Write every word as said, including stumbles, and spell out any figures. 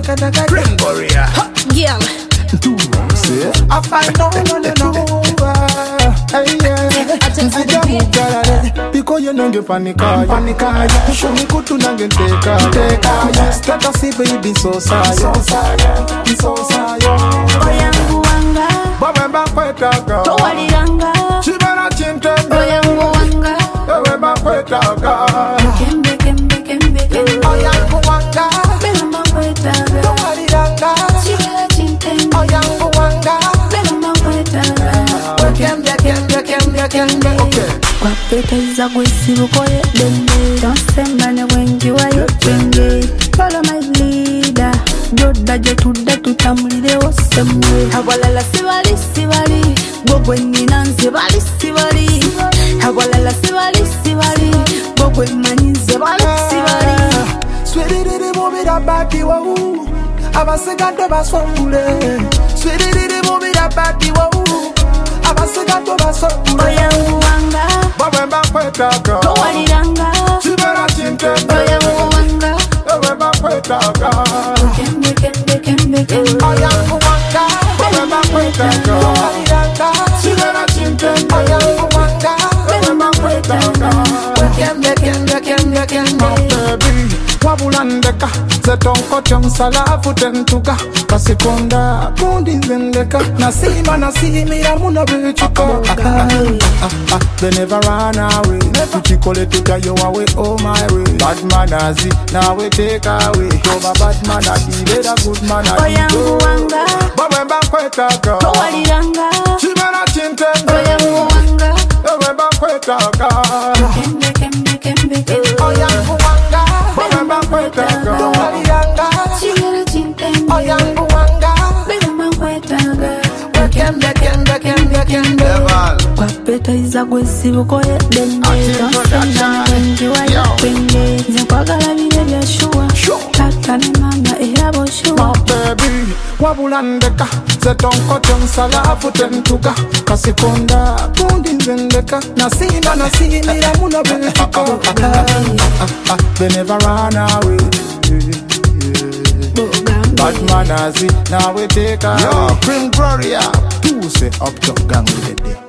Green Warrior. Girl. I find no no no no. Hey yeah. Because you know you panic, panic. Show me good to not get take, take. Start to see baby so sad, so sad, so sad. Oyangu wanga. Baba bakwetaka. Towali yanga. Chibana chinte. Oyangu wanga. Baba bakwetaka. Kembe kembe kembe kembe. Oyangu wanga. Bela bakwetaka. Towali yanga. Chibana chinte. Oyangu wanga. Bela bakwetaka. Kembe kembe kembe kembe. Okay. Kwa peta iza kwesibukoye dende. Tonsemba ne wengi wayo twenge. Follow my leader. Joda jetuda tutamulire osemwe. Hawalala sibali sibali. Gogwe nina nzibali sibali. Hawalala sibali sibali. Gogwe mani nzibali sibali. Swiriri mubira bati wau. Abasigado baswangule. Swiriri mubira bati wau. Abasigado baswangule. Oyangu wanga. Baba bakwetaka. Towali yanga. Chibana chinte. Oyangu wanga. Baba bakwetaka. Kembe kembe kembe kembe. Oyangu wanga. Baba bakwetaka. Towali yanga. Chibana chinte. Oyangu wanga. Baba bakwetaka. Kembe kembe kembe kembe. Baby, wabulandeka. Zetonko chonsala futentuka. Kasikonda kundi zendeka. Nasima nasimira muna bechuka. They never run away. Tuchikole tuja yo away, oh my way. Bad manners, now we take away. Over bad manners, let a good man. Oyangu wanga. Baba bakwetaka. Towali yanga. Chibana chinte. Oyangu wanga. Baba bakwetaka. Kembe kembe kembe kembe. Oyangu wanga. Baba bakwetaka. Towali yanga. Chibana chinte. Oyangu wanga. Bela bakwetaka. Kembe kembe kembe kembe. Kwa peta iza kwesibukoye dende. Tonsemba ne wengi wayo twenge. Nzekwagala bire byashuwa. Tata ne mama era boshuwa. My baby, wabulandeka. Zetonko chonsala futentuka. Kasikonda kundi zendeka. Nasima nasimira muna bechuka. They never run away. Bad manners, now we take away. Yo, Green Warrior. Two say up top gang with it.